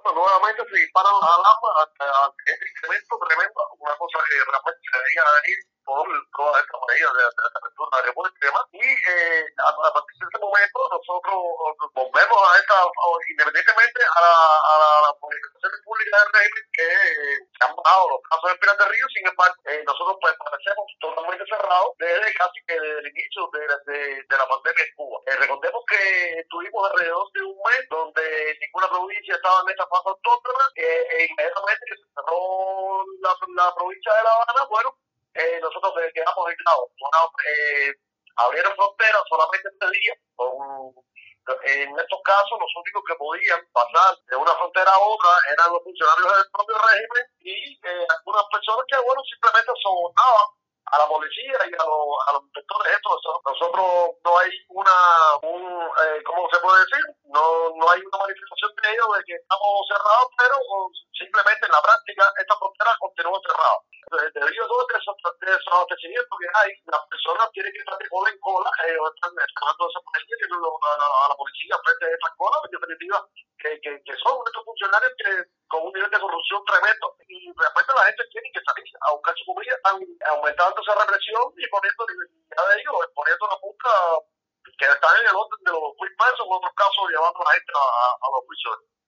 nuevamente se disparan las alarmas ante este incremento tremendo, una cosa que realmente se debería venir por todas estas medidas de apertura de aeropuertos y demás. Y a partir de este momento nosotros volvemos a esta, independientemente a las manifestaciones públicas del régimen que se han bajado los casos de Pinar del Río, sin embargo, nosotros permanecemos totalmente cerrados desde casi que desde el inicio de la pandemia en Cuba. Recordemos que tuvimos alrededor de un mes donde ninguna provincia estaba en esta fase autónoma, inmediatamente que se cerró la provincia de La Habana, bueno, nosotros quedamos aislados. Abrieron fronteras solamente este día. En estos casos, los únicos que podían pasar de una frontera a otra eran los funcionarios del propio régimen y algunas personas que, bueno, simplemente sobornaban a la policía y a los inspectores estos. Nosotros no hay ¿cómo se puede decir? No hay una manifestación de ellos de que estamos cerrados, pero simplemente en la práctica esta frontera continúa cerrada. Debido a todo este desabastecimiento que hay, las personas tienen que estar de cola en cola, están esperando esa policía, tienen a la policía frente a estas colas, en definitiva, que son estos funcionarios que con un nivel de corrupción tremendo, y realmente la gente tiene que salir a buscar su comida, están aumentando esa represión y poniendo libertad de ellos, poniendo la multa que están en el orden de los 1.000 pesos, en otros casos llevando a la gente a los juicios.